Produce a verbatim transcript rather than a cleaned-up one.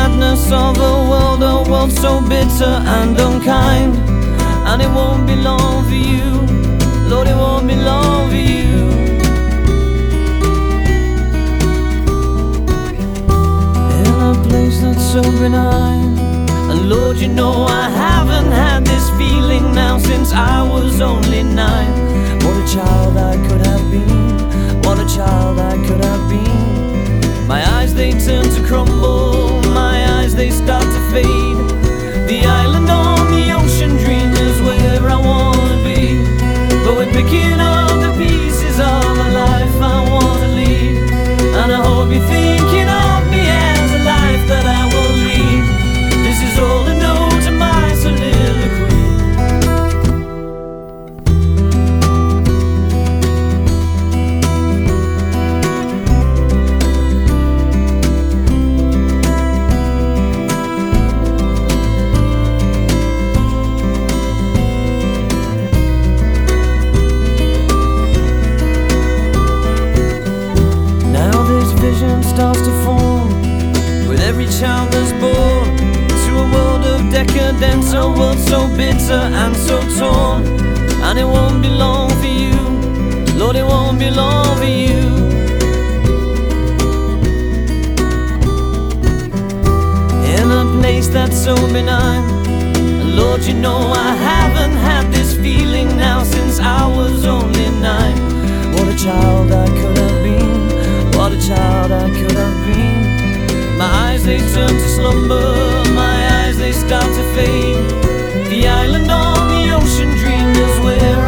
madness of a world, a world so bitter and unkind. And it won't be long for you, Lord, it won't be long for you. In a place that's so benign, and Lord, you know I haven't had this feeling now since I was only nine. What a child I could have been, what a child I could have been. My eyes, they turn to crumble, my eyes, they start to fade. The island on the ocean dream is where I wanna be, but we're picking up the pieces of a life I wanna lead. And I hope you're thinking of me as a life that I will lead. This is all I know to my soliloquy. Starts to form with every child that's born to a world of decadence, a world so bitter and so torn. And it won't be long for you, Lord, it won't be long for you. In a place that's so benign, Lord, you know I haven't had this feeling now since I was only nine. What a child I could have been, what a child I could have been. My eyes, they turn to slumber, my eyes, they start to fade. The island on the ocean dream is where